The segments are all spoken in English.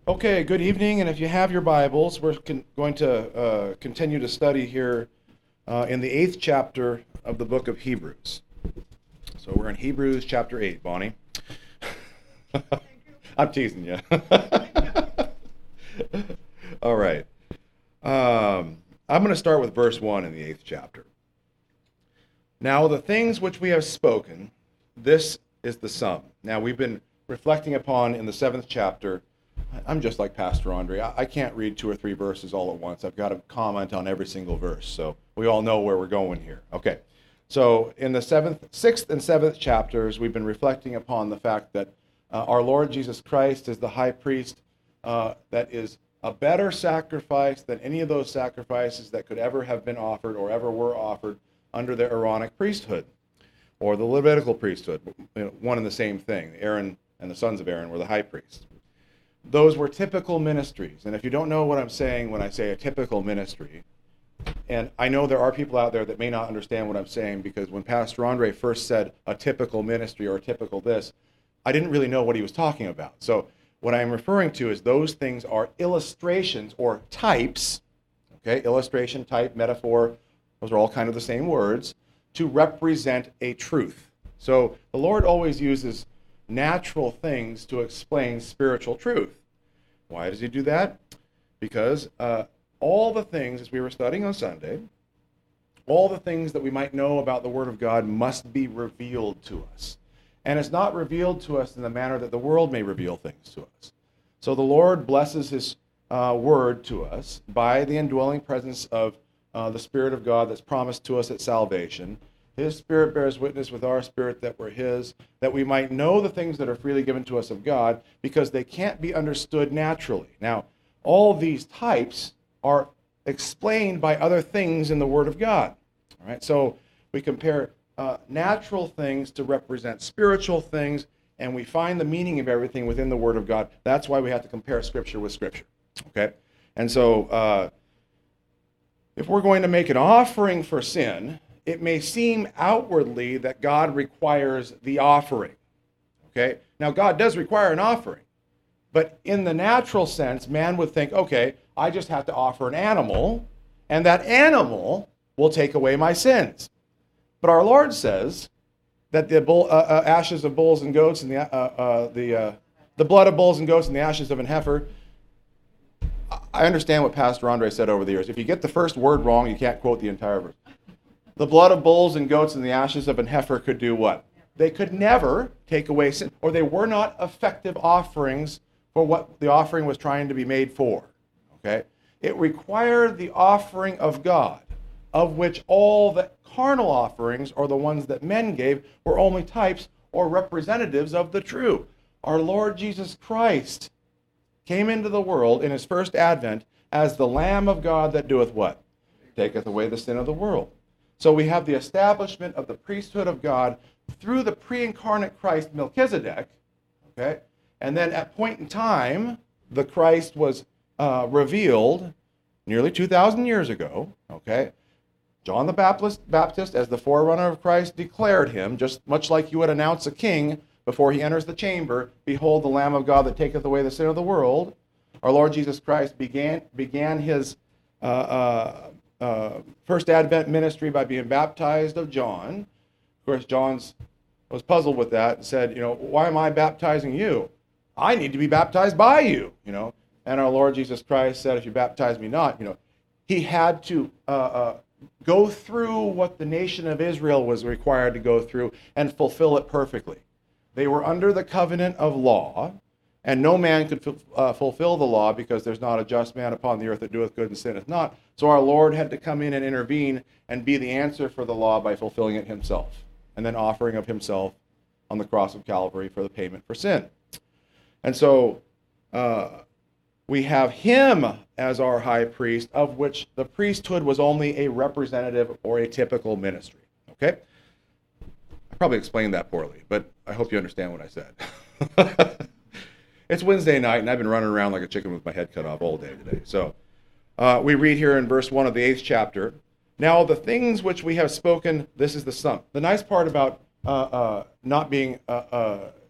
Okay, good evening, and if you have your Bibles, we're going to continue to study here in the 8th chapter of the book of Hebrews. So we're in Hebrews chapter 8, Bonnie. I'm teasing you. All right. I'm going to start with verse 1 in the 8th chapter. Now the things which we have spoken, this is the sum. Now we've been reflecting upon in the 7th chapter. I'm just like Pastor Andre. I can't read 2 or 3 verses all at once. I've got to comment on every single verse, so we all know where we're going here. Okay, so in the 6th and 7th chapters, we've been reflecting upon the fact that our Lord Jesus Christ is the high priest that is a better sacrifice than any of those sacrifices that could ever have been offered or ever were offered under the Aaronic priesthood or the Levitical priesthood, one and the same thing. Aaron and the sons of Aaron were the high priests. Those were typical ministries. And if you don't know what I'm saying when I say a typical ministry, and I know there are people out there that may not understand what I'm saying, because when Pastor Andre first said a typical ministry or a typical this, I didn't really know what he was talking about. So what I'm referring to is those things are illustrations or types, okay? Illustration, type, metaphor, those are all kind of the same words, to represent a truth. So the Lord always uses natural things to explain spiritual truth. Why does he do that? Because all the things, as we were studying on Sunday, all the things that we might know about the Word of God must be revealed to us. And it's not revealed to us in the manner that the world may reveal things to us. So the Lord blesses his Word to us by the indwelling presence of the Spirit of God that's promised to us at salvation. His Spirit bears witness with our spirit that we're his, that we might know the things that are freely given to us of God, because they can't be understood naturally. Now, all these types are explained by other things in the Word of God. All right, so we compare natural things to represent spiritual things, and we find the meaning of everything within the Word of God. That's why we have to compare Scripture with Scripture. Okay, and so if we're going to make an offering for sin, it may seem outwardly that God requires the offering, okay? Now, God does require an offering, but in the natural sense, man would think, okay, I just have to offer an animal, and that animal will take away my sins. But our Lord says that the ashes of bulls and goats and the blood of bulls and goats and the ashes of an heifer. I understand what Pastor Andre said over the years. If you get the first word wrong, you can't quote the entire verse. The blood of bulls and goats and the ashes of an heifer could do what? They could never take away sin, or they were not effective offerings for what the offering was trying to be made for. Okay? It required the offering of God, of which all the carnal offerings, or the ones that men gave, were only types or representatives of the true. Our Lord Jesus Christ came into the world in his first advent as the Lamb of God that doeth what? Taketh away the sin of the world. So we have the establishment of the priesthood of God through the pre-incarnate Christ, Melchizedek, okay? And then at point in time, the Christ was revealed nearly 2,000 years ago, okay? John the Baptist, as the forerunner of Christ, declared him, just much like you would announce a king before he enters the chamber, behold the Lamb of God that taketh away the sin of the world. Our Lord Jesus Christ began his first Advent ministry by being baptized of John. Of course, John was puzzled with that and said, why am I baptizing you? I need to be baptized by you, And our Lord Jesus Christ said, if you baptize me not, he had to go through what the nation of Israel was required to go through and fulfill it perfectly. They were under the covenant of law, and no man could fulfill the law, because there's not a just man upon the earth that doeth good and sinneth not. So our Lord had to come in and intervene and be the answer for the law by fulfilling it himself, and then offering of himself on the cross of Calvary for the payment for sin. And so we have him as our high priest, of which the priesthood was only a representative or a typical ministry. Okay? I probably explained that poorly, but I hope you understand what I said. It's Wednesday night, and I've been running around like a chicken with my head cut off all day today. So we read here in verse 1 of the 8th chapter, now the things which we have spoken, this is the sum. The nice part about not being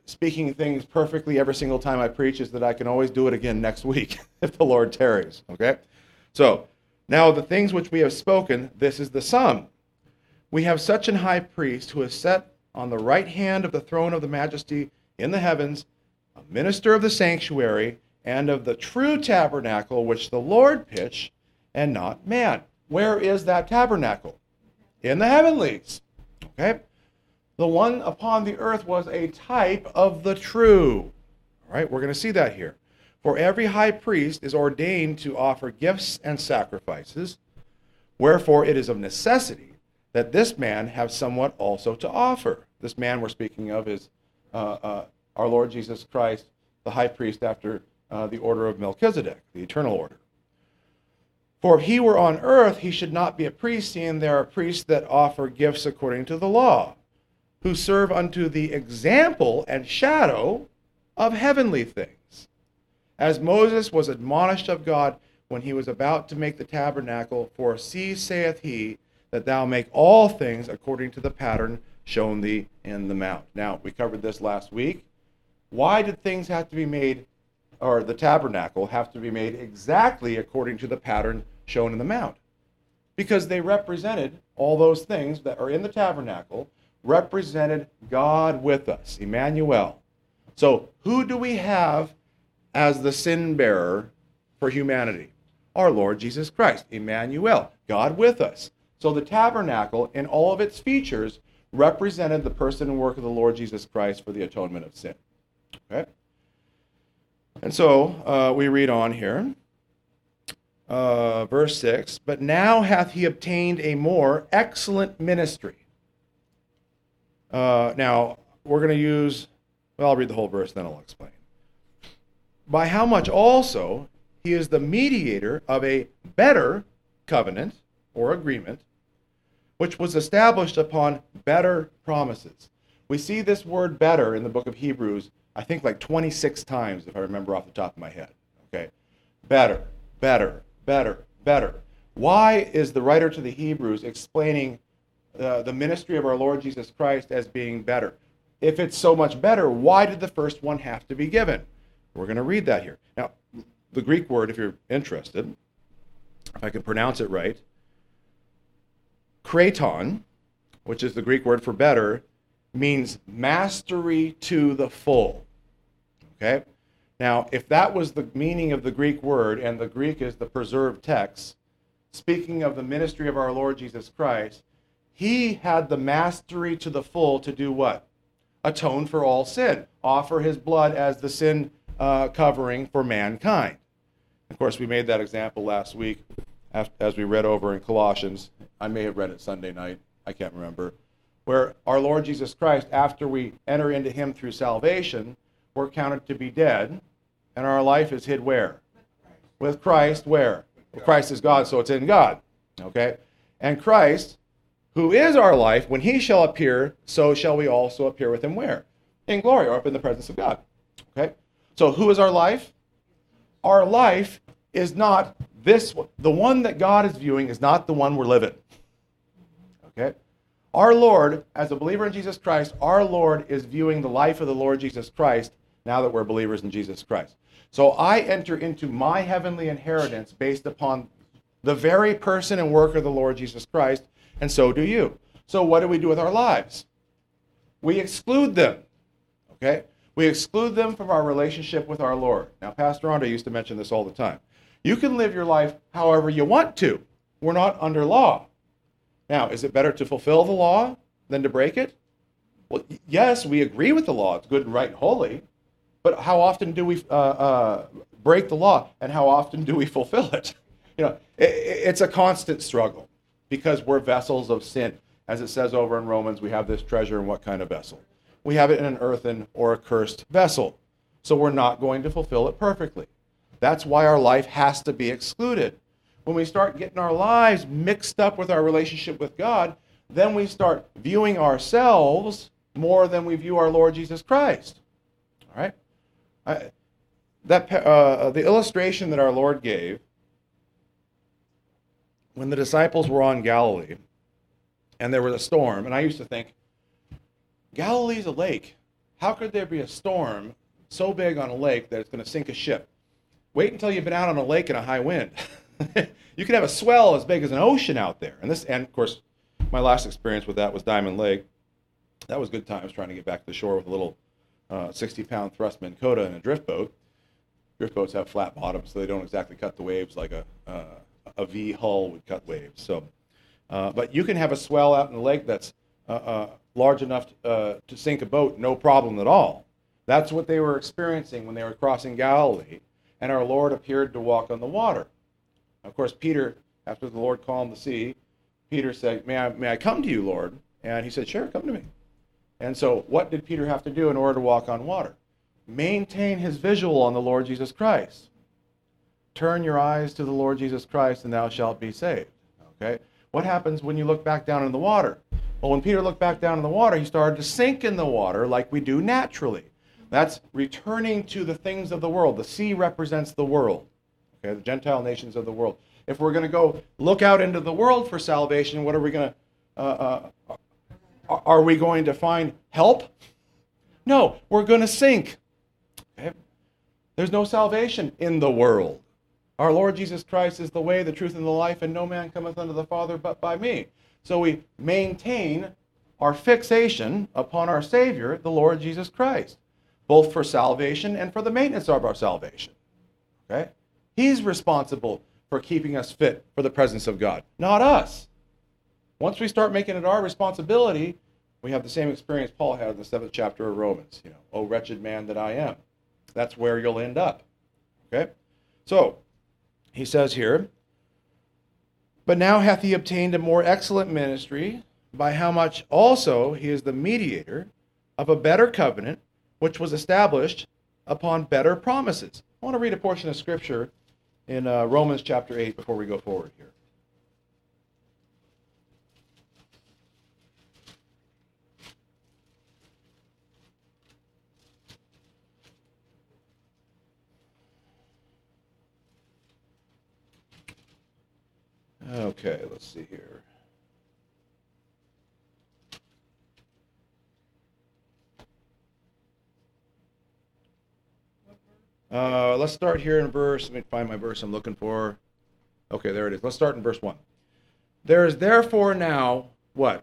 speaking things perfectly every single time I preach is that I can always do it again next week if the Lord tarries, okay? So, now the things which we have spoken, this is the sum. We have such an high priest who is set on the right hand of the throne of the majesty in the heavens, a minister of the sanctuary and of the true tabernacle which the Lord pitched and not man. Where is that tabernacle? In the heavenlies, okay? The one upon the earth was a type of the true. All right, we're going to see that here. For every high priest is ordained to offer gifts and sacrifices. Wherefore it is of necessity that this man have somewhat also to offer. This man we're speaking of is our Lord Jesus Christ, the high priest after the order of Melchizedek, the eternal order. For if he were on earth, he should not be a priest, seeing there are priests that offer gifts according to the law, who serve unto the example and shadow of heavenly things. As Moses was admonished of God when he was about to make the tabernacle, for see, saith he, that thou make all things according to the pattern shown thee in the mount. Now, we covered this last week. Why did things have to be made, or the tabernacle have to be made exactly according to the pattern shown in the mount? Because they represented, all those things that are in the tabernacle, represented God with us, Emmanuel. So who do we have as the sin bearer for humanity? Our Lord Jesus Christ, Emmanuel, God with us. So the tabernacle, in all of its features, represented the person and work of the Lord Jesus Christ for the atonement of sin. Okay? And so we read on here, verse 6, but now hath he obtained a more excellent ministry. Now, we're going to use, well, I'll read the whole verse, then I'll explain. By how much also he is the mediator of a better covenant or agreement, which was established upon better promises. We see this word better in the book of Hebrews, I think like 26 times, if I remember off the top of my head. Okay? Better, better, better, better. Why is the writer to the Hebrews explaining the ministry of our Lord Jesus Christ as being better? If it's so much better, why did the first one have to be given? We're going to read that here. Now, the Greek word, if you're interested, if I can pronounce it right, kraton, which is the Greek word for better, means mastery to the full. Okay? Now, if that was the meaning of the Greek word, and the Greek is the preserved text, speaking of the ministry of our Lord Jesus Christ, he had the mastery to the full to do what? Atone for all sin. Offer his blood as the sin covering for mankind. Of course, we made that example last week as we read over in Colossians. I may have read it Sunday night. I can't remember. Where our Lord Jesus Christ, after we enter into him through salvation, we're counted to be dead, and our life is hid where? With Christ, where? Well, Christ is God, so it's in God. Okay? And Christ, who is our life, when he shall appear, so shall we also appear with him where? In glory, or up in the presence of God. Okay? So who is our life? Our life is not this one. The one that God is viewing is not the one we're living. Okay? Our Lord, as a believer in Jesus Christ, our Lord is viewing the life of the Lord Jesus Christ now that we're believers in Jesus Christ. So I enter into my heavenly inheritance based upon the very person and work of the Lord Jesus Christ, and so do you. So what do we do with our lives? We exclude them. Okay? We exclude them from our relationship with our Lord. Now, Pastor Andre used to mention this all the time. You can live your life however you want to. We're not under law. Now, is it better to fulfill the law than to break it? Well, yes, we agree with the law. It's good and right and holy. But how often do we break the law, and how often do we fulfill it? You know, it's a constant struggle because we're vessels of sin. As it says over in Romans, we have this treasure in what kind of vessel? We have it in an earthen or a cursed vessel. So we're not going to fulfill it perfectly. That's why our life has to be excluded. When we start getting our lives mixed up with our relationship with God, then we start viewing ourselves more than we view our Lord Jesus Christ. All right? The illustration that our Lord gave when the disciples were on Galilee and there was a storm, and I used to think, Galilee's a lake. How could there be a storm so big on a lake that it's going to sink a ship? Wait until you've been out on a lake in a high wind. You could have a swell as big as an ocean out there. And of course, my last experience with that was Diamond Lake. That was good times trying to get back to the shore with a little 60-pound thrust Minn Kota in a drift boat. Drift boats have flat bottoms, so they don't exactly cut the waves like a V hull would cut waves. So, but you can have a swell out in the lake that's large enough to sink a boat, no problem at all. That's what they were experiencing when they were crossing Galilee, and our Lord appeared to walk on the water. Of course, Peter, after the Lord calmed the sea, Peter said, may I come to you, Lord? And he said, sure, come to me. And so what did Peter have to do in order to walk on water? Maintain his visual on the Lord Jesus Christ. Turn your eyes to the Lord Jesus Christ, and thou shalt be saved. Okay? What happens when you look back down in the water? Well, when Peter looked back down in the water, he started to sink in the water like we do naturally. That's returning to the things of the world. The sea represents the world. Okay, the Gentile nations of the world. If we're going to go look out into the world for salvation, what are we going to? Are we going to find help? No, we're going to sink. Okay? There's no salvation in the world. Our Lord Jesus Christ is the way, the truth, and the life, and no man cometh unto the Father but by me. So we maintain our fixation upon our Savior, the Lord Jesus Christ, both for salvation and for the maintenance of our salvation. Okay? He's responsible for keeping us fit for the presence of God, not us. Once we start making it our responsibility, we have the same experience Paul had in the 7th chapter of Romans. O wretched man that I am. That's where you'll end up. Okay? So, he says here, but now hath he obtained a more excellent ministry, by how much also he is the mediator of a better covenant, which was established upon better promises. I want to read a portion of Scripture in Romans chapter 8 before we go forward here. Okay, let's see here. Let's start here in verse, let me find my verse I'm looking for. Okay, there it is. Let's start in verse 1. There is therefore now, what?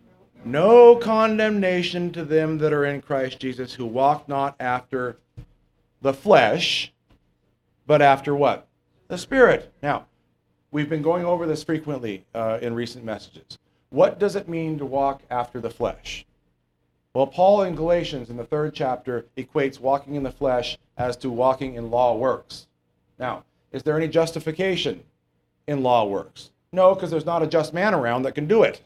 No condemnation to them that are in Christ Jesus, who walk not after the flesh, but after what? The Spirit. Now, we've been going over this frequently in recent messages. What does it mean to walk after the flesh? Well, Paul in Galatians in the 3rd chapter equates walking in the flesh as to walking in law works. Now, is there any justification in law works? No, because there's not a just man around that can do it,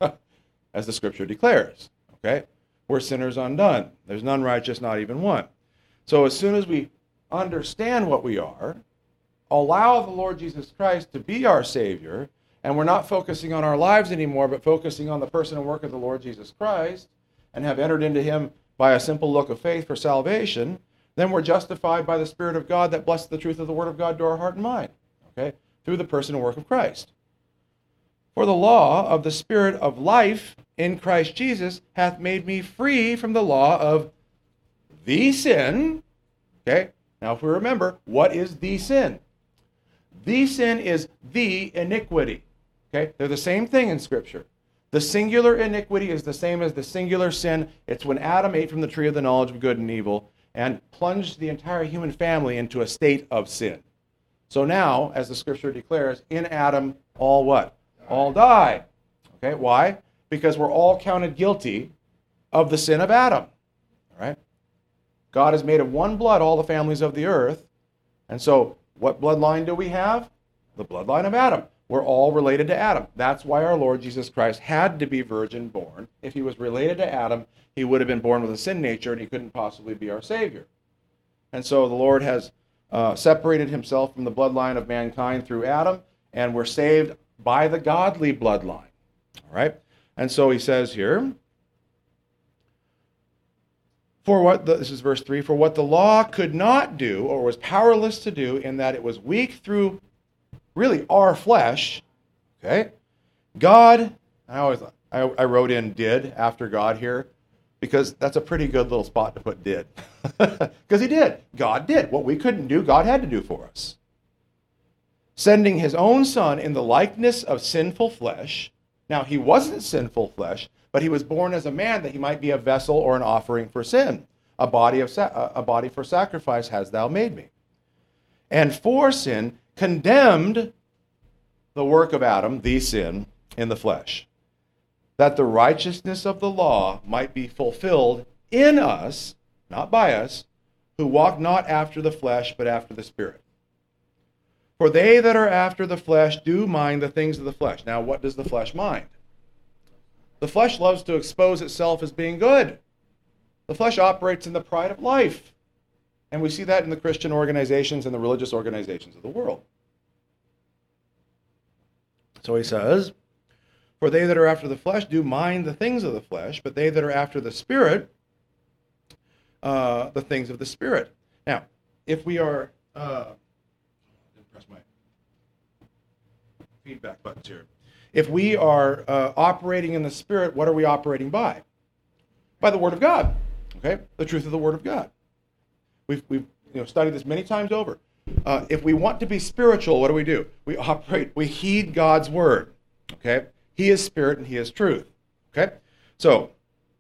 as the Scripture declares. Okay? We're sinners undone. There's none righteous, not even one. So as soon as we understand what we are, allow the Lord Jesus Christ to be our Savior, and we're not focusing on our lives anymore, but focusing on the person and work of the Lord Jesus Christ, and have entered into him by a simple look of faith for salvation, then we're justified by the Spirit of God that blesses the truth of the Word of God to our heart and mind, okay, through the person and work of Christ. For the law of the Spirit of life in Christ Jesus hath made me free from the law of the sin. Okay, now if we remember, what is the sin? The sin is the iniquity. Okay, they're the same thing in Scripture. The singular iniquity is the same as the singular sin. It's when Adam ate from the tree of the knowledge of good and evil and plunged the entire human family into a state of sin. So now, as the Scripture declares, in Adam, all what? All die. Okay, why? Because we're all counted guilty of the sin of Adam. All right? God has made of one blood all the families of the earth. And so, what bloodline do we have? The bloodline of Adam. We're all related to Adam. That's why our Lord Jesus Christ had to be virgin born. If he was related to Adam, he would have been born with a sin nature, and he couldn't possibly be our Savior. And so the Lord has separated himself from the bloodline of mankind through Adam, and we're saved by the godly bloodline. All right? And so he says here, this is verse 3, for what the law could not do, or was powerless to do, in that it was weak through really our flesh, okay? God, I wrote in did after God here. because that's a pretty good little spot to put did. Because he did. God did. What we couldn't do, God had to do for us. Sending his own son in the likeness of sinful flesh. Now, he wasn't sinful flesh, but he was born as a man that he might be a vessel or an offering for sin. A body for sacrifice hast thou made me. And for sin, condemned the work of Adam, the sin, in the flesh, that the righteousness of the law might be fulfilled in us, not by us, who walk not after the flesh, but after the Spirit. For they that are after the flesh do mind the things of the flesh. Now, what does the flesh mind? The flesh loves to expose itself as being good. The flesh operates in the pride of life. And we see that in the Christian organizations and the religious organizations of the world. So he says, for they that are after the flesh do mind the things of the flesh, but they that are after the Spirit, the things of the Spirit. Now, if we are, didn't press my feedback buttons here. If we are operating in the Spirit, what are we operating by? By the Word of God. Okay, the truth of the Word of God. We've studied this many times over. If we want to be spiritual, what do? We heed God's Word. Okay, He is Spirit and He is truth. Okay, so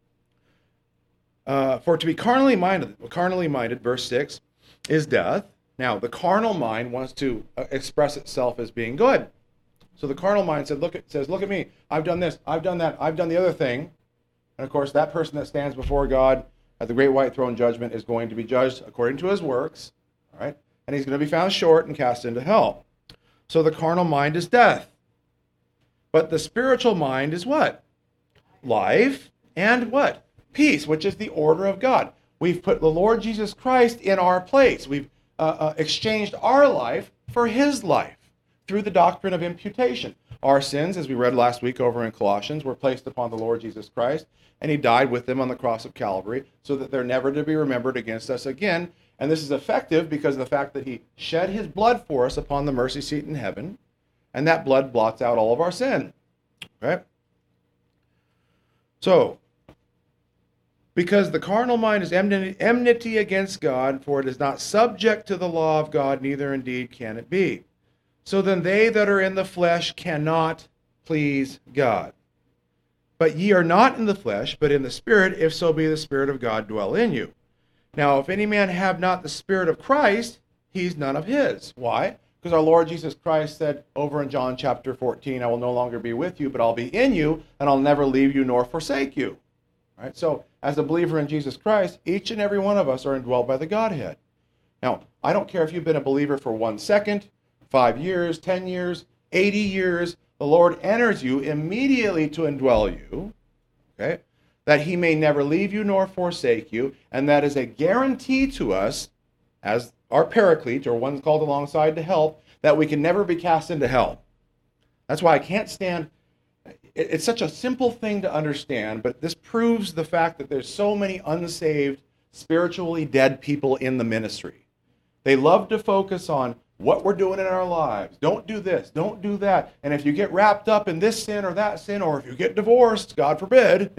for to be carnally minded, verse 6, is death. Now, the carnal mind wants to express itself as being good. So the carnal mind says, look at me. I've done this. I've done that. I've done the other thing. And of course, that person that stands before God at the great white throne judgment is going to be judged according to his works. All right? And he's going to be found short and cast into hell. So the carnal mind is death. But the spiritual mind is what? Life and what? Peace, which is the order of God. We've put the Lord Jesus Christ in our place. We've exchanged our life for his life through the doctrine of imputation. Our sins, as we read last week over in Colossians, were placed upon the Lord Jesus Christ, and he died with them on the cross of Calvary so that they're never to be remembered against us again. And this is effective because of the fact that he shed his blood for us upon the mercy seat in heaven, and that blood blots out all of our sin. Okay? So, because the carnal mind is enmity against God, for it is not subject to the law of God, neither indeed can it be. So then they that are in the flesh cannot please God. But ye are not in the flesh, but in the Spirit, if so be the Spirit of God dwell in you. Now, if any man have not the Spirit of Christ, he's none of his. Why? Because our Lord Jesus Christ said over in John chapter 14, I will no longer be with you, but I'll be in you, and I'll never leave you nor forsake you. All right? So, as a believer in Jesus Christ, each and every one of us are indwelt by the Godhead. Now, I don't care if you've been a believer for 1 second, 5 years, 10 years, 80 years, the Lord enters you immediately to indwell you, okay, that he may never leave you nor forsake you, and that is a guarantee to us as our paraclete, or one called alongside to help, that we can never be cast into hell. That's why I can't stand, it's such a simple thing to understand, but this proves the fact that there's so many unsaved, spiritually dead people in the ministry. They love to focus on what we're doing in our lives. Don't do this, don't do that. And if you get wrapped up in this sin or that sin, or if you get divorced, God forbid,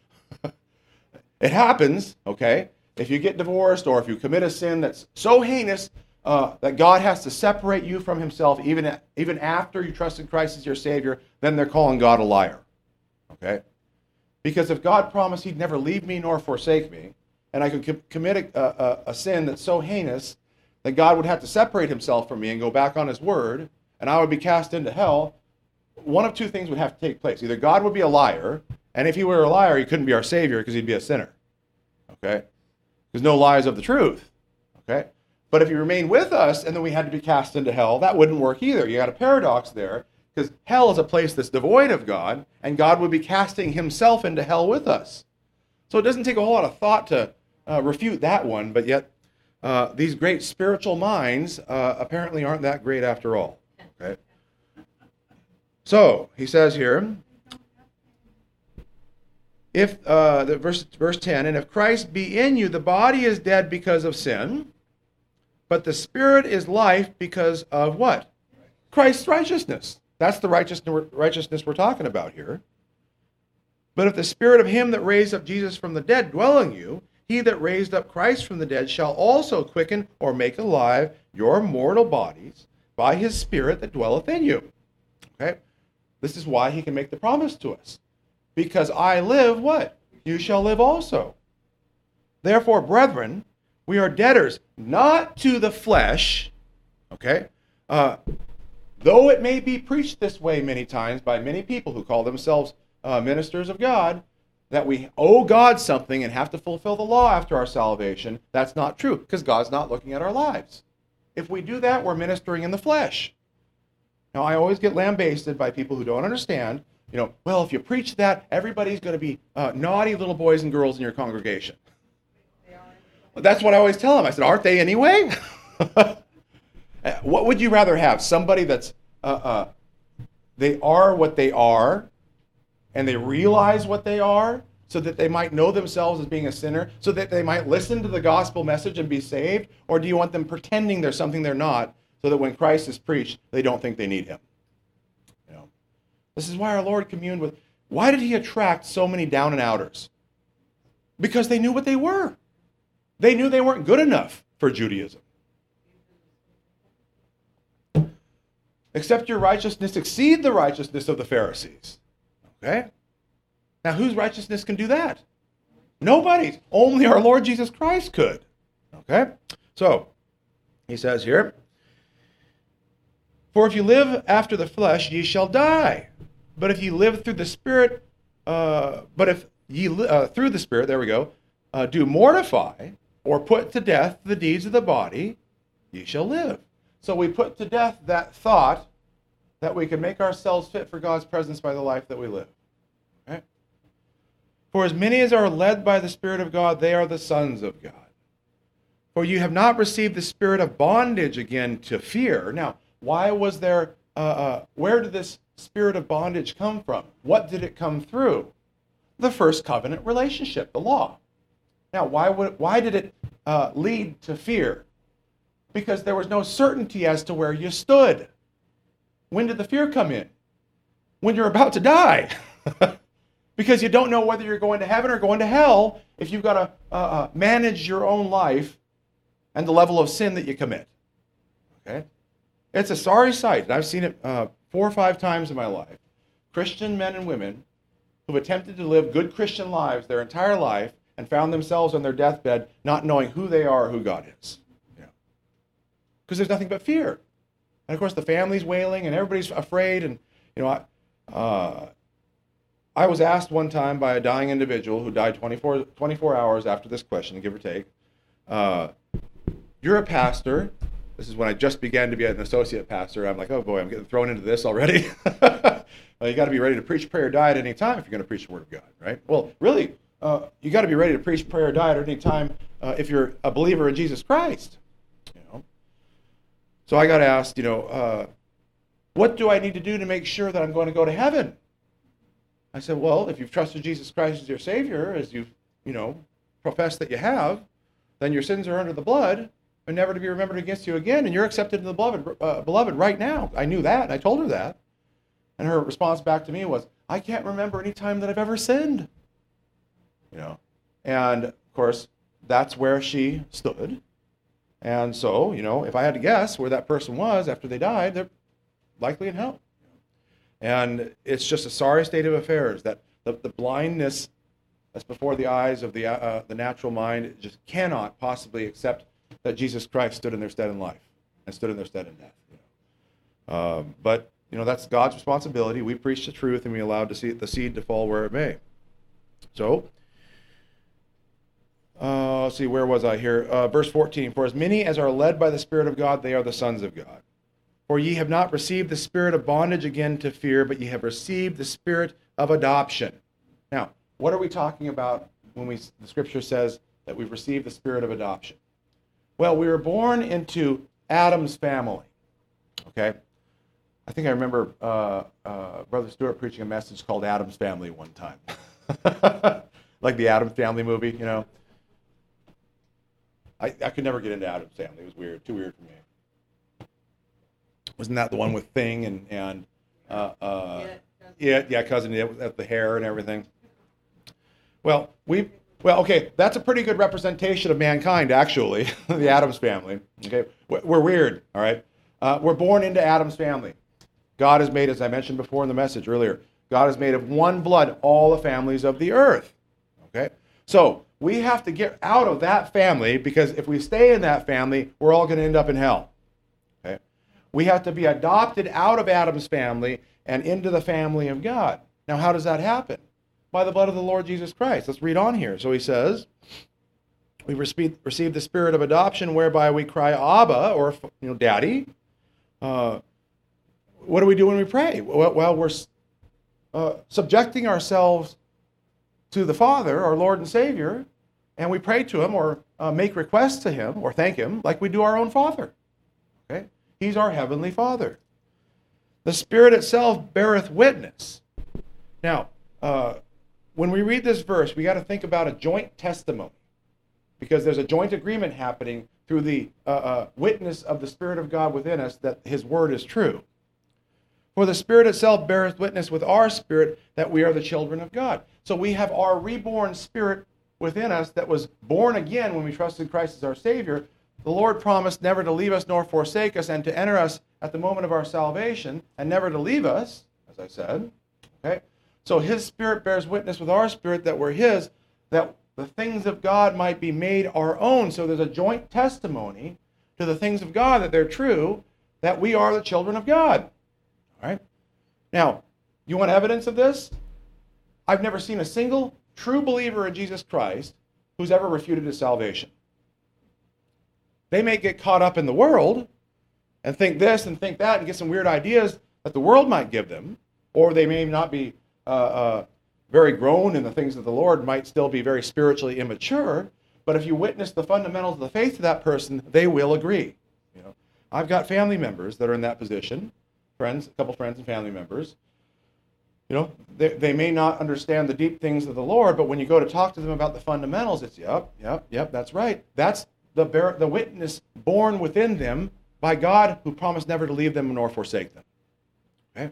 it happens, okay? If you get divorced, or if you commit a sin that's so heinous that God has to separate you from himself, even after you trust in Christ as your Savior, then they're calling God a liar, okay? Because if God promised he'd never leave me nor forsake me, and I could commit a sin that's so heinous that God would have to separate himself from me and go back on his word, and I would be cast into hell, one of two things would have to take place. Either God would be a liar, and if he were a liar, he couldn't be our Savior because he'd be a sinner. Okay? There's no lies of the truth. Okay? But if he remained with us and then we had to be cast into hell, that wouldn't work either. You got a paradox there, because hell is a place that's devoid of God, and God would be casting himself into hell with us. So it doesn't take a whole lot of thought to refute that one, but yet these great spiritual minds apparently aren't that great after all. Okay? So, he says here, if verse 10, and if Christ be in you, the body is dead because of sin, but the Spirit is life because of what? Christ's righteousness. That's the righteousness we're talking about here. But if the Spirit of him that raised up Jesus from the dead dwell in you, he that raised up Christ from the dead shall also quicken or make alive your mortal bodies by his Spirit that dwelleth in you. Okay? This is why he can make the promise to us. Because I live, what? You shall live also. Therefore, brethren, we are debtors, not to the flesh, okay? Though it may be preached this way many times by many people who call themselves ministers of God, that we owe God something and have to fulfill the law after our salvation, that's not true, because God's not looking at our lives. If we do that, we're ministering in the flesh. Now, I always get lambasted by people who don't understand, well, if you preach that, everybody's going to be naughty little boys and girls in your congregation. Well, that's what I always tell them. I said, aren't they anyway? What would you rather have? Somebody that's, they are what they are, and they realize what they are, so that they might know themselves as being a sinner, so that they might listen to the gospel message and be saved? Or do you want them pretending they're something they're not, so that when Christ is preached, they don't think they need him? This is why our Lord communed with, why did he attract so many down and outers? Because they knew what they were. They knew they weren't good enough for Judaism. Except your righteousness exceed the righteousness of the Pharisees. Okay? Now, whose righteousness can do that? Nobody's. Only our Lord Jesus Christ could. Okay? So, he says here, for if you live after the flesh, ye shall die. But if ye live through the Spirit, through the Spirit, there we go, do mortify or put to death the deeds of the body, ye shall live. So we put to death that thought that we can make ourselves fit for God's presence by the life that we live. Right? For as many as are led by the Spirit of God, they are the sons of God. For you have not received the spirit of bondage again to fear. Now, why was there, where did this spirit of bondage come from? What did it come through? The first covenant relationship, the law. Now, why did it lead to fear? Because there was no certainty as to where you stood. When did the fear come in? When you're about to die. Because you don't know whether you're going to heaven or going to hell if you've got to manage your own life and the level of sin that you commit. Okay? It's a sorry sight, and I've seen it 4 or 5 times in my life. Christian men and women who've attempted to live good Christian lives their entire life and found themselves on their deathbed not knowing who they are or who God is. Because there's nothing but fear. And of course the family's wailing and everybody's afraid. And I was asked one time by a dying individual who died 24 hours after this question, give or take. You're a pastor. This is when I just began to be an associate pastor. I'm like, oh boy, I'm getting thrown into this already. Well, you got to be ready to preach, pray, or die at any time if you're going to preach the Word of God, right? Well, really, you got to be ready to preach, pray, or die at any time if you're a believer in Jesus Christ. So I got asked, what do I need to do to make sure that I'm going to go to heaven? I said, well, if you've trusted Jesus Christ as your Savior, as you've, professed that you have, then your sins are under the blood and never to be remembered against you again, and you're accepted in the beloved right now. I knew that, and I told her that. And her response back to me was, I can't remember any time that I've ever sinned. And of course, that's where she stood. And so, if I had to guess where that person was after they died, they're likely in hell. And it's just a sorry state of affairs that the blindness that's before the eyes of the natural mind just cannot possibly accept that Jesus Christ stood in their stead in life and stood in their stead in death. But that's God's responsibility. We preach the truth and we allow the seed to fall where it may. So, let's see, where was I here? Verse 14, for as many as are led by the Spirit of God, they are the sons of God. For ye have not received the spirit of bondage again to fear, but ye have received the spirit of adoption. Now, what are we talking about when the Scripture says that we've received the spirit of adoption? Well, we were born into Adam's family. Okay? I think I remember Brother Stewart preaching a message called Adam's Family one time. Like the Addams Family movie, I could never get into Addams Family. It was weird, too weird for me. Wasn't that the one with Thing and cousin with the hair and everything? Okay, that's a pretty good representation of mankind, actually, the Addams family. Okay, we're weird, all right? We're born into Adam's family. God has made, as I mentioned before in the message earlier, God has made of one blood all the families of the earth. Okay, so we have to get out of that family, because if we stay in that family, we're all going to end up in hell. Okay, we have to be adopted out of Adam's family and into the family of God. Now, how does that happen? By the blood of the Lord Jesus Christ. Let's read on here. So he says, we received the spirit of adoption, whereby we cry, Abba, or Daddy. What do we do when we pray? Well, we're subjecting ourselves to the Father, our Lord and Savior, and we pray to him or make requests to him or thank him like we do our own Father. Okay? He's our heavenly Father. The Spirit itself beareth witness. Now, when we read this verse, we got to think about a joint testimony, because there's a joint agreement happening through the witness of the Spirit of God within us that his word is true. For the Spirit itself beareth witness with our spirit that we are the children of God. So we have our reborn spirit within us that was born again when we trusted Christ as our Savior. The Lord promised never to leave us nor forsake us, and to enter us at the moment of our salvation, and never to leave us, as I said. Okay? So his Spirit bears witness with our spirit that we're his, that the things of God might be made our own. So there's a joint testimony to the things of God that they're true, that we are the children of God. All right? Now, you want evidence of this? I've never seen a single true believer in Jesus Christ who's ever refuted his salvation. They may get caught up in the world and think this and think that and get some weird ideas that the world might give them, or they may not be very grown in the things of the Lord, might still be very spiritually immature, but if you witness the fundamentals of the faith to that person, they will agree. I've got family members that are in that position, friends, a couple friends and family members. They may not understand the deep things of the Lord, but when you go to talk to them about the fundamentals, it's yep, that's right. That's the witness born within them by God, who promised never to leave them nor forsake them. Okay?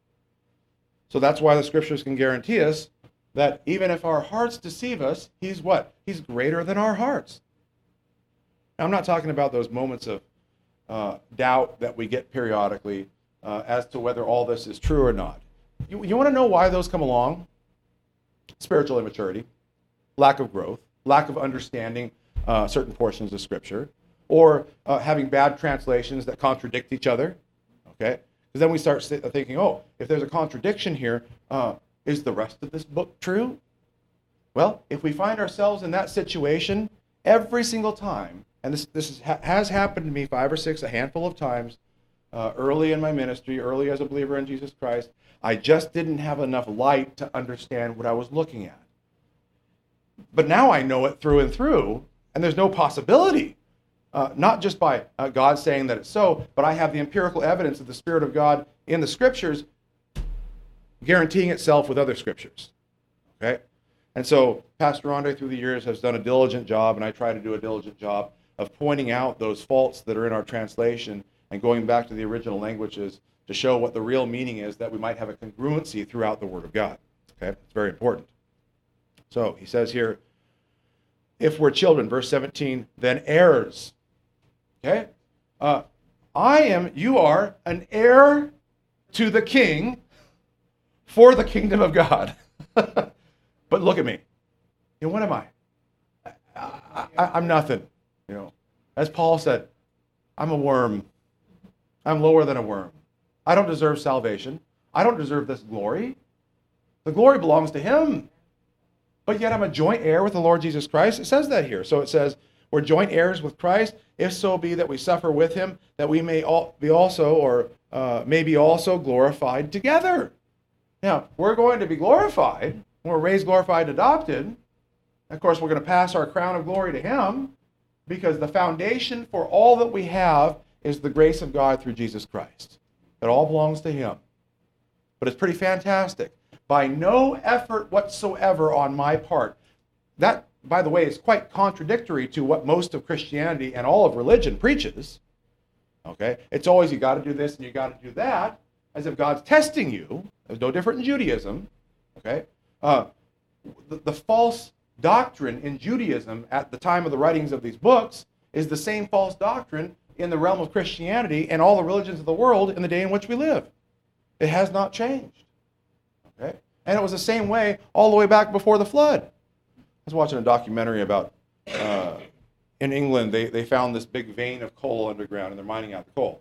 So that's why the scriptures can guarantee us that even if our hearts deceive us, he's what? He's greater than our hearts. Now, I'm not talking about those moments of doubt that we get periodically as to whether all this is true or not. You want to know why those come along? Spiritual immaturity, lack of growth, lack of understanding certain portions of Scripture, or having bad translations that contradict each other. Okay? Because then we start thinking, if there's a contradiction here, is the rest of this book true? Well, if we find ourselves in that situation every single time, and this has happened to me 5 or 6, a handful of times, early in my ministry, early as a believer in Jesus Christ, I just didn't have enough light to understand what I was looking at. But now I know it through and through, and there's no possibility, not just by God saying that it's so, but I have the empirical evidence of the Spirit of God in the Scriptures guaranteeing itself with other Scriptures. Okay? And so Pastor Andre through the years has done a diligent job, and I try to do a diligent job of pointing out those faults that are in our translation and going back to the original languages to show what the real meaning is, that we might have a congruency throughout the Word of God. Okay? It's very important. So he says here, if we're children, verse 17, then heirs. Okay? You are an heir to the King for the kingdom of God. But look at me. What am I? I'm nothing. As Paul said, I'm a worm. I'm lower than a worm. I don't deserve salvation. I don't deserve this glory. The glory belongs to him. But yet I'm a joint heir with the Lord Jesus Christ. It says that here. So it says, we're joint heirs with Christ, if so be that we suffer with him, that we may be also glorified together. Now, we're going to be glorified. When we're raised, glorified, adopted. Of course, we're going to pass our crown of glory to him, because the foundation for all that we have is the grace of God through Jesus Christ. It all belongs to him. But it's pretty fantastic. By no effort whatsoever on my part. That, by the way, is quite contradictory to what most of Christianity and all of religion preaches. Okay? It's always, you got to do this and you got to do that, as if God's testing you. It's no different in Judaism. Okay? the false doctrine in Judaism at the time of the writings of these books is the same false doctrine in the realm of Christianity and all the religions of the world in the day in which we live. It has not changed. Okay? And it was the same way all the way back before the flood. I was watching a documentary about, in England, they found this big vein of coal underground, and they're mining out the coal.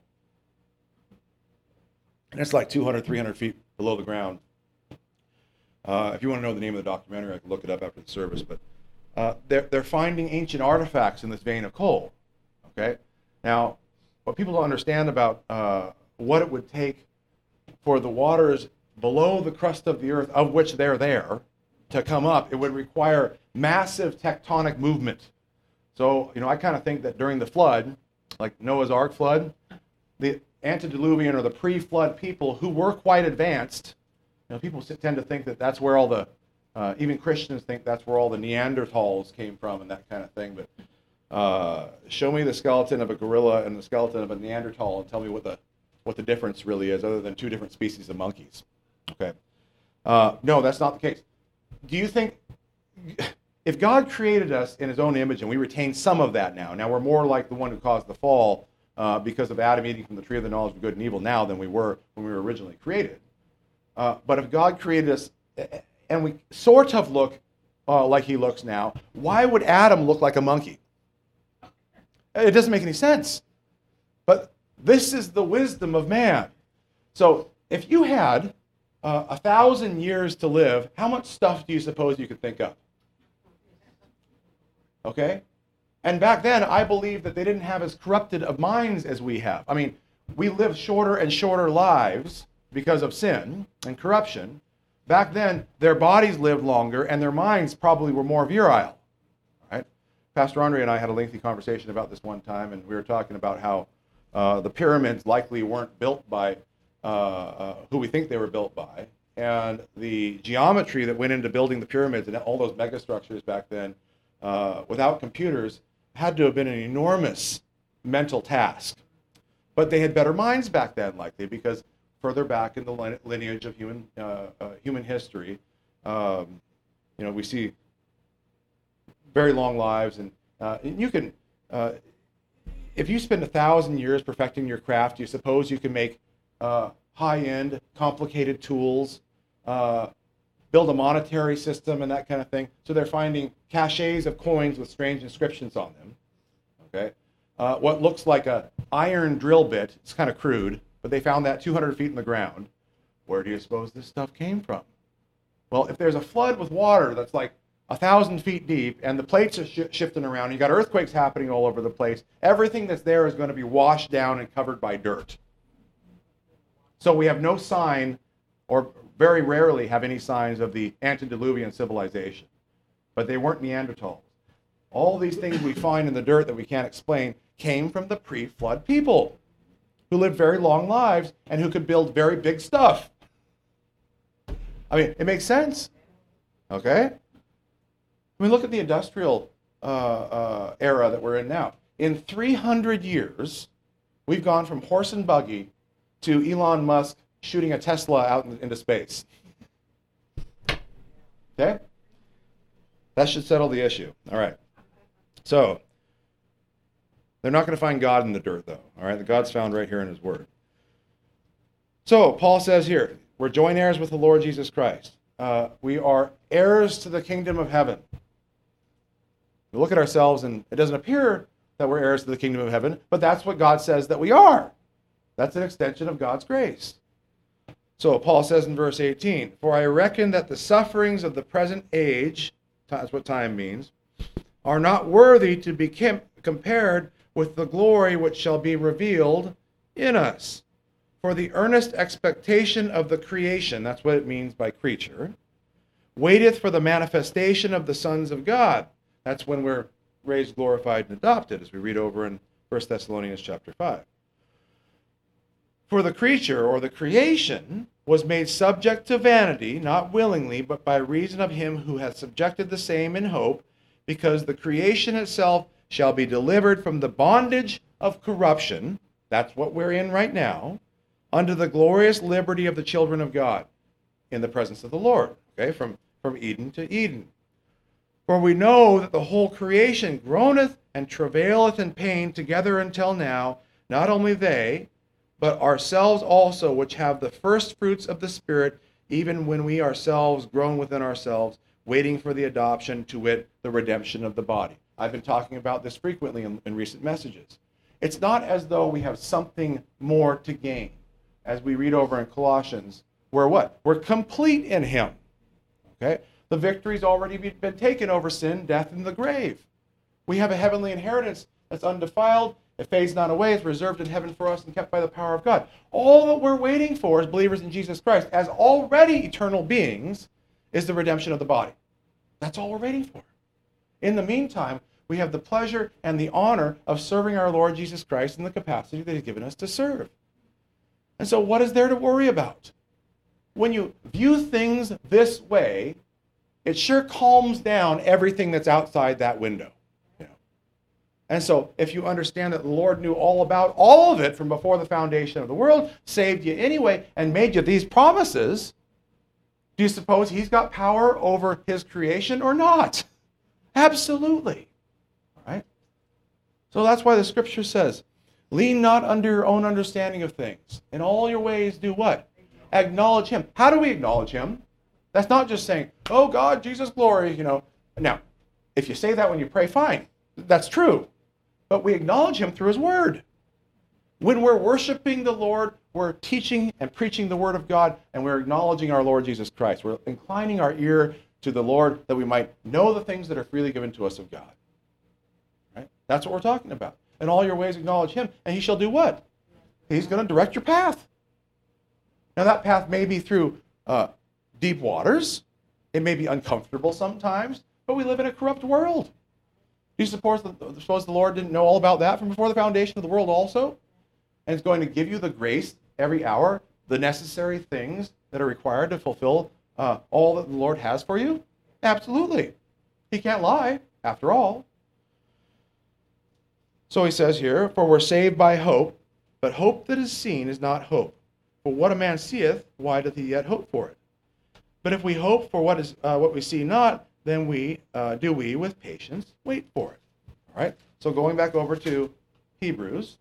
And it's like 200, 300 feet below the ground. If you want to know the name of the documentary, I can look it up after the service. But they're finding ancient artifacts in this vein of coal. Okay? Now, what people don't understand about what it would take for the waters below the crust of the earth, of which they're there, to come up, it would require massive tectonic movement. So, I kind of think that during the flood, like Noah's Ark flood, the antediluvian or the pre-flood people who were quite advanced, people tend to think that that's where all the, even Christians think that's where all the Neanderthals came from and that kind of thing. But show me the skeleton of a gorilla and the skeleton of a Neanderthal and tell me what the difference really is, other than two different species of monkeys. Okay. No, that's not the case. Do you think, if God created us in his own image and we retain some of that now we're more like the one who caused the fall because of Adam eating from the tree of the knowledge of good and evil now than we were when we were originally created. But if God created us and we sort of look like he looks now, why would Adam look like a monkey? It doesn't make any sense. But this is the wisdom of man. So if you had 1,000 years to live, how much stuff do you suppose you could think of? Okay? And back then, I believe that they didn't have as corrupted of minds as we have. I mean, we live shorter and shorter lives because of sin and corruption. Back then, their bodies lived longer and their minds probably were more virile. Right? Pastor Andre and I had a lengthy conversation about this one time, and we were talking about how the pyramids likely weren't built by who we think they were built by. And the geometry that went into building the pyramids and all those megastructures back then, without computers, had to have been an enormous mental task. But they had better minds back then, likely, because further back in the lineage of human history, we see very long lives, and you can, if you spend 1,000 years perfecting your craft, you suppose you can make high-end, complicated tools, build a monetary system and that kind of thing. So they're finding caches of coins with strange inscriptions on them. Okay, what looks like a iron drill bit, it's kind of crude, but they found that 200 feet in the ground. Where do you suppose this stuff came from? Well, if there's a flood with water that's like 1,000 feet deep and the plates are shifting around, you got earthquakes happening all over the place, everything that's there is going to be washed down and covered by dirt. So we have no sign, or very rarely have any signs, of the antediluvian civilization. But they weren't Neanderthals. All these things we find in the dirt that we can't explain came from the pre-flood people who lived very long lives and who could build very big stuff. I mean, it makes sense. Okay? I mean, look at the industrial era that we're in now. In 300 years, we've gone from horse and buggy to Elon Musk shooting a Tesla out into space. Okay? That should settle the issue. All right. So, they're not going to find God in the dirt, though. All right? The God's found right here in his word. So, Paul says here, we're joint heirs with the Lord Jesus Christ. We are heirs to the kingdom of heaven. We look at ourselves, and it doesn't appear that we're heirs to the kingdom of heaven, but that's what God says that we are. That's an extension of God's grace. So Paul says in verse 18, "For I reckon that the sufferings of the present age," that's what time means, "are not worthy to be compared with the glory which shall be revealed in us. For the earnest expectation of the creation," that's what it means by creature, "waiteth for the manifestation of the sons of God." That's when we're raised, glorified, and adopted, as we read over in 1 Thessalonians chapter 5. "For the creature," or the creation, "was made subject to vanity, not willingly, but by reason of him who hath subjected the same in hope, because the creation itself shall be delivered from the bondage of corruption," that's what we're in right now, "unto the glorious liberty of the children of God," in the presence of the Lord. Okay, from from Eden to Eden. For we know that the whole creation groaneth and travaileth in pain together until now, not only they, but ourselves also, which have the first fruits of the Spirit, even when we ourselves groan within ourselves, waiting for the adoption, to wit, the redemption of the body. I've been talking about this frequently in recent messages. It's not as though we have something more to gain. As we read over in Colossians, we're what? We're complete in him. Okay? The victory's already been taken over sin, death, and the grave. We have a heavenly inheritance that's undefiled. It fades not away. It's reserved in heaven for us and kept by the power of God. All that we're waiting for as believers in Jesus Christ, as already eternal beings, is the redemption of the body. That's all we're waiting for. In the meantime, we have the pleasure and the honor of serving our Lord Jesus Christ in the capacity that he's given us to serve. And so what is there to worry about? When you view things this way, it sure calms down everything that's outside that window. And so if you understand that the Lord knew all about all of it from before the foundation of the world, saved you anyway, and made you these promises, do you suppose he's got power over his creation or not? Absolutely. All right? So that's why the scripture says, lean not under your own understanding of things. In all your ways do what? Acknowledge him. How do we acknowledge him? That's not just saying, oh God, Jesus, glory, Now, if you say that when you pray, fine. That's true. But we acknowledge him through his word. When we're worshiping the Lord, we're teaching and preaching the word of God, and we're acknowledging our Lord Jesus Christ. We're inclining our ear to the Lord that we might know the things that are freely given to us of God. Right? That's what we're talking about. In all your ways acknowledge him, and he shall do what? He's going to direct your path. Now that path may be through deep waters. It may be uncomfortable sometimes, but we live in a corrupt world. Do you suppose the Lord didn't know all about that from before the foundation of the world also? And is going to give you the grace every hour, the necessary things that are required to fulfill all that the Lord has for you? Absolutely. He can't lie, after all. So he says here, for we're saved by hope, but hope that is seen is not hope. For what a man seeth, why doth he yet hope for it? But if we hope for what we see not, then we with patience wait for it. All right? So going back over to Hebrews.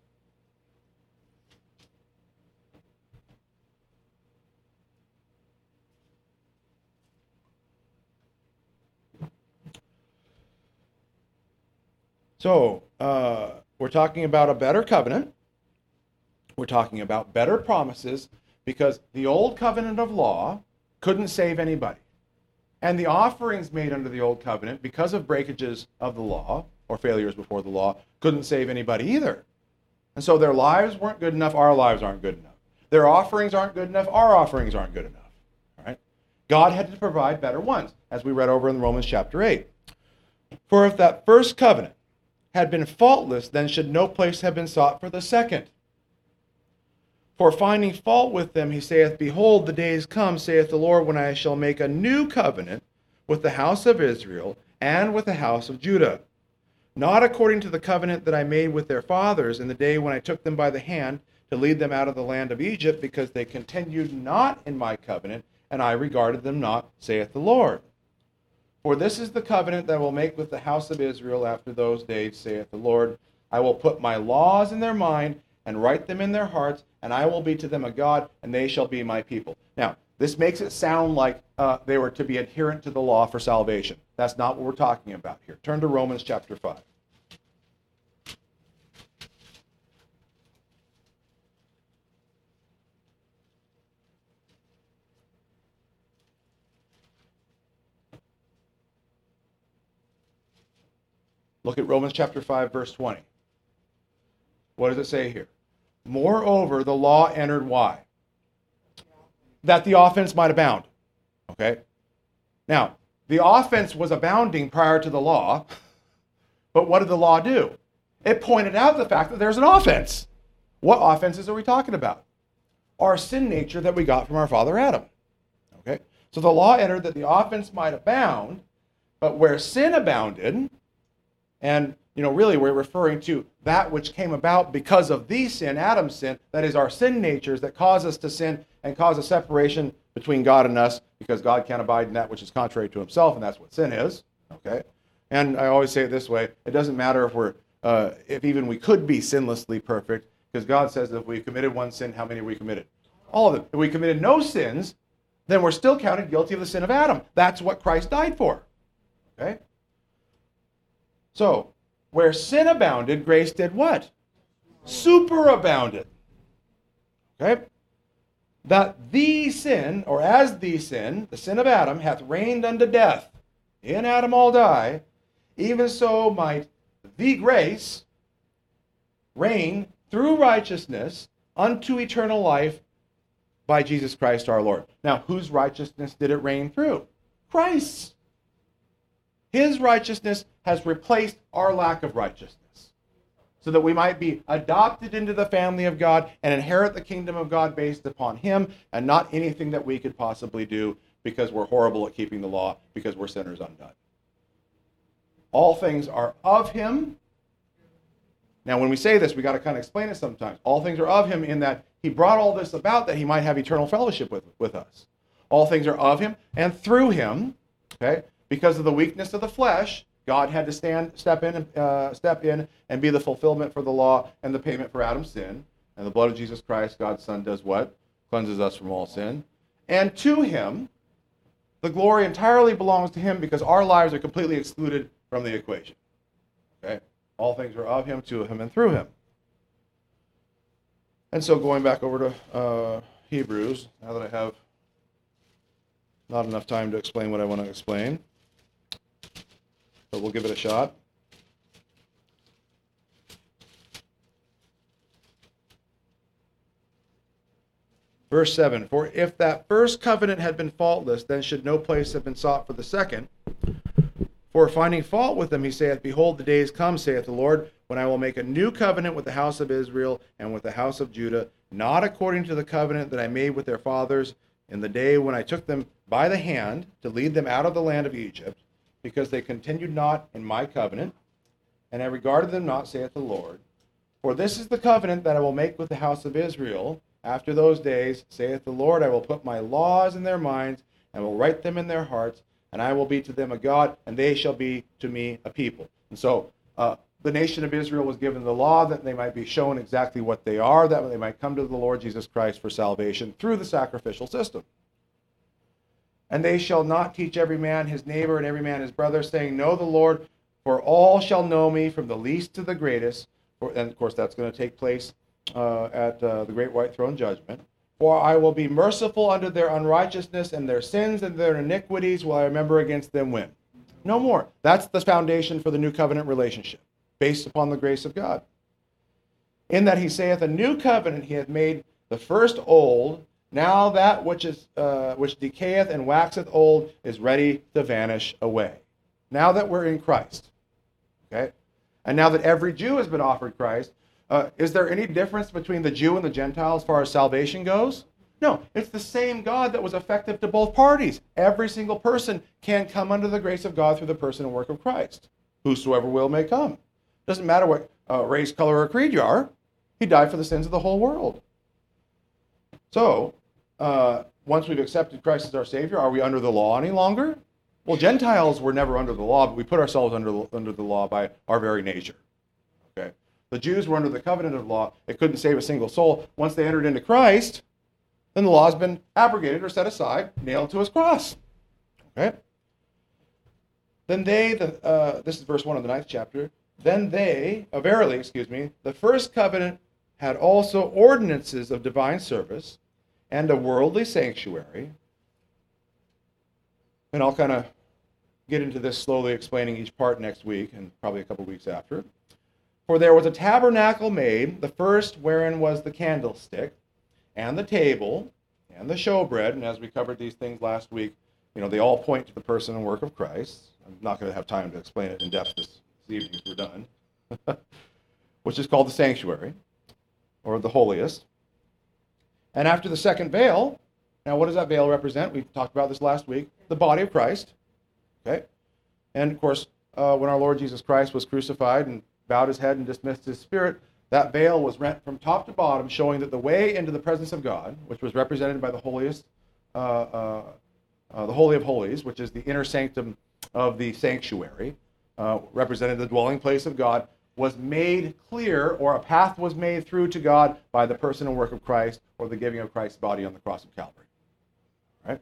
So we're talking about a better covenant. We're talking about better promises, because the old covenant of law couldn't save anybody. And the offerings made under the old covenant, because of breakages of the law, or failures before the law, couldn't save anybody either. And so their lives weren't good enough, our lives aren't good enough. Their offerings aren't good enough, our offerings aren't good enough. All right? God had to provide better ones, as we read over in Romans chapter 8. For if that first covenant had been faultless, then should no place have been sought for the second. For finding fault with them, he saith, behold, the days come, saith the Lord, when I shall make a new covenant with the house of Israel and with the house of Judah, not according to the covenant that I made with their fathers in the day when I took them by the hand to lead them out of the land of Egypt, because they continued not in my covenant, and I regarded them not, saith the Lord. For this is the covenant that I will make with the house of Israel after those days, saith the Lord. I will put my laws in their mind and write them in their hearts, and I will be to them a God, and they shall be my people. Now, this makes it sound like they were to be adherent to the law for salvation. That's not what we're talking about here. Turn to Romans chapter 5. Look at Romans chapter 5, verse 20. What does it say here? Moreover, the law entered why? That the offense might abound. Okay? Now, the offense was abounding prior to the law, but what did the law do? It pointed out the fact that there's an offense. What offenses are we talking about? Our sin nature that we got from our father Adam. Okay? So the law entered that the offense might abound, but where sin abounded, and really we're referring to that which came about because of the sin, Adam's sin, that is our sin natures that cause us to sin and cause a separation between God and us, because God can't abide in that which is contrary to himself, and that's what sin is. Okay? And I always say it this way, it doesn't matter if even we could be sinlessly perfect, because God says that if we committed one sin, how many have we committed? All of them. If we committed no sins, then we're still counted guilty of the sin of Adam. That's what Christ died for. Okay? So, where sin abounded, grace did what? Superabounded. Okay? That the sin, or as the sin of Adam, hath reigned unto death. In Adam all die. Even so might the grace reign through righteousness unto eternal life by Jesus Christ our Lord. Now, whose righteousness did it reign through? Christ's. His righteousness has replaced our lack of righteousness, so that we might be adopted into the family of God and inherit the kingdom of God based upon him, and not anything that we could possibly do because we're horrible at keeping the law, because we're sinners undone. All things are of him. Now, when we say this, we got to kind of explain it sometimes. All things are of him in that he brought all this about that he might have eternal fellowship with us. All things are of him and through him. Okay? Because of the weakness of the flesh, God had to step in and be the fulfillment for the law and the payment for Adam's sin. And the blood of Jesus Christ, God's Son, does what? Cleanses us from all sin. And to him, the glory entirely belongs to him, because our lives are completely excluded from the equation. Okay? All things are of him, to him, and through him. And so going back over to Hebrews, now that I have not enough time to explain what I want to explain, but we'll give it a shot. Verse 7, for if that first covenant had been faultless, then should no place have been sought for the second. For finding fault with them, he saith, behold, the days come, saith the Lord, when I will make a new covenant with the house of Israel and with the house of Judah, not according to the covenant that I made with their fathers in the day when I took them by the hand to lead them out of the land of Egypt, because they continued not in my covenant, and I regarded them not, saith the Lord. For this is the covenant that I will make with the house of Israel. After those days, saith the Lord, I will put my laws in their minds, and will write them in their hearts, and I will be to them a God, and they shall be to me a people. And so the nation of Israel was given the law that they might be shown exactly what they are, that they might come to the Lord Jesus Christ for salvation through the sacrificial system. And they shall not teach every man his neighbor and every man his brother, saying, know the Lord, for all shall know me, from the least to the greatest. And of course, that's going to take place at the great white throne judgment. For I will be merciful unto their unrighteousness, and their sins and their iniquities will I remember against them when? No more. That's the foundation for the new covenant relationship, based upon the grace of God. In that he saith, a new covenant he hath made the first old. Now that which decayeth and waxeth old is ready to vanish away. Now that we're in Christ, okay, and now that every Jew has been offered Christ, is there any difference between the Jew and the Gentile as far as salvation goes? No, it's the same God that was effective to both parties. Every single person can come under the grace of God through the person and work of Christ. Whosoever will may come. Doesn't matter what race, color, or creed you are. He died for the sins of the whole world. So, once we've accepted Christ as our Savior, are we under the law any longer? Well, Gentiles were never under the law, but we put ourselves under the law by our very nature. Okay? The Jews were under the covenant of law. They couldn't save a single soul. Once they entered into Christ, then the law has been abrogated or set aside, nailed to his cross. Okay? Then this is verse 1 of the 9th chapter, then verily, the first covenant had also ordinances of divine service and a worldly sanctuary. And I'll kind of get into this slowly, explaining each part next week and probably a couple weeks after. For there was a tabernacle made, the first wherein was the candlestick, and the table, and the showbread. And as we covered these things last week, they all point to the person and work of Christ. I'm not going to have time to explain it in depth this evening if we're done. Which is called the sanctuary, or the holiest. And after the second veil, now what does that veil represent? We talked about this last week. The body of Christ. Okay? And of course, when our Lord Jesus Christ was crucified and bowed his head and dismissed his spirit, that veil was rent from top to bottom, showing that the way into the presence of God, which was represented by the holiest the Holy of Holies, which is the inner sanctum of the sanctuary, represented the dwelling place of God, was made clear, or a path was made through to God by the person and work of Christ, or the giving of Christ's body on the cross of Calvary. Right?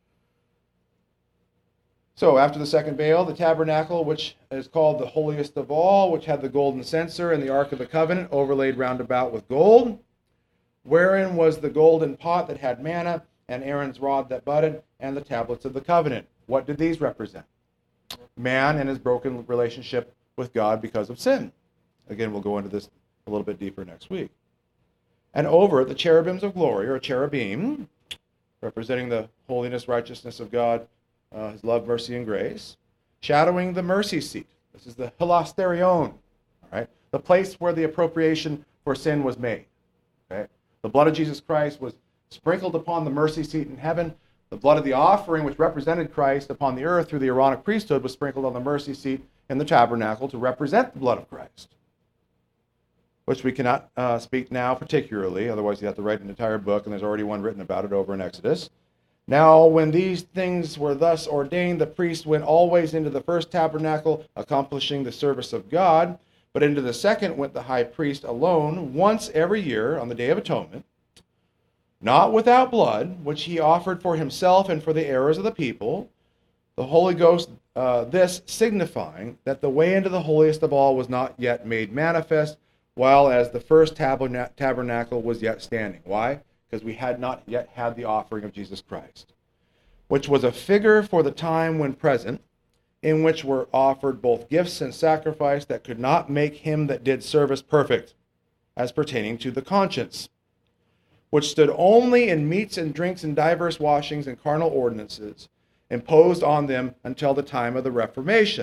So after the second veil, the tabernacle, which is called the holiest of all, which had the golden censer and the ark of the covenant overlaid round about with gold, wherein was the golden pot that had manna, and Aaron's rod that budded, and the tablets of the covenant. What did these represent? Man and his broken relationship with God because of sin. Again, we'll go into this a little bit deeper next week. And over the cherubims of glory, or cherubim, representing the holiness, righteousness of God, his love, mercy, and grace, shadowing the mercy seat. This is the hilasterion, all right? The place where the appropriation for sin was made. Okay? The blood of Jesus Christ was sprinkled upon the mercy seat in heaven. The blood of the offering, which represented Christ upon the earth through the Aaronic priesthood, was sprinkled on the mercy seat in the tabernacle to represent the blood of Christ, which we cannot speak now particularly, otherwise you have to write an entire book, and there's already one written about it over in Exodus. Now, when these things were thus ordained, the priest went always into the first tabernacle, accomplishing the service of God, but into the second went the high priest alone, once every year on the Day of Atonement, not without blood, which he offered for himself and for the errors of the people, the Holy Ghost, this signifying that the way into the holiest of all was not yet made manifest, while as the first tabernacle was yet standing. Why? Because we had not yet had the offering of Jesus Christ, which was a figure for the time when present, in which were offered both gifts and sacrifice that could not make him that did service perfect, as pertaining to the conscience, which stood only in meats and drinks and divers washings and carnal ordinances, imposed on them until the time of the Reformation.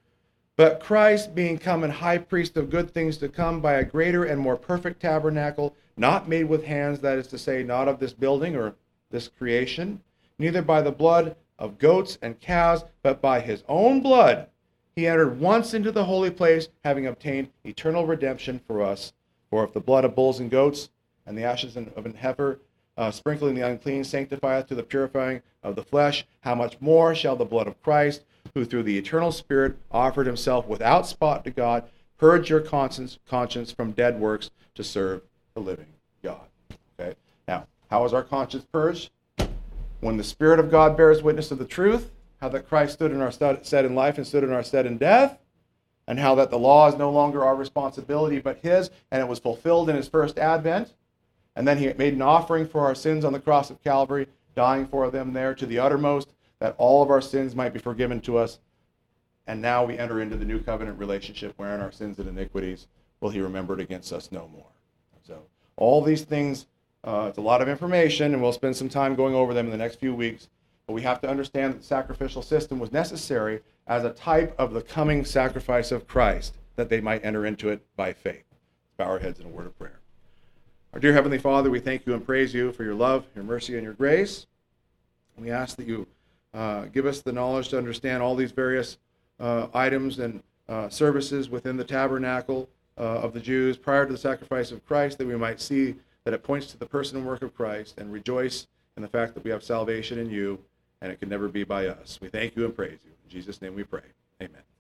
But Christ, being come an high priest of good things to come by a greater and more perfect tabernacle, not made with hands, that is to say, not of this building or this creation, neither by the blood of goats and calves, but by his own blood, he entered once into the holy place, having obtained eternal redemption for us. For if the blood of bulls and goats and the ashes of an heifer, sprinkling the unclean, sanctifieth to the purifying of the flesh, how much more shall the blood of Christ, who through the eternal Spirit offered himself without spot to God, purge your conscience from dead works to serve the living God. Okay. Now, how is our conscience purged? When the Spirit of God bears witness of the truth, how that Christ stood in our stead in life and stood in our stead in death, and how that the law is no longer our responsibility but his, and it was fulfilled in his first advent. And then he made an offering for our sins on the cross of Calvary, dying for them there to the uttermost, that all of our sins might be forgiven to us. And now we enter into the new covenant relationship, wherein our sins and iniquities will he remembered against us no more. So all these things, it's a lot of information, and we'll spend some time going over them in the next few weeks. But we have to understand that the sacrificial system was necessary as a type of the coming sacrifice of Christ, that they might enter into it by faith. Let's bow our heads in a word of prayer. Our dear Heavenly Father, we thank you and praise you for your love, your mercy, and your grace. We ask that you give us the knowledge to understand all these various items and services within the tabernacle of the Jews prior to the sacrifice of Christ, that we might see that it points to the person and work of Christ, and rejoice in the fact that we have salvation in you, and it can never be by us. We thank you and praise you. In Jesus' name we pray. Amen.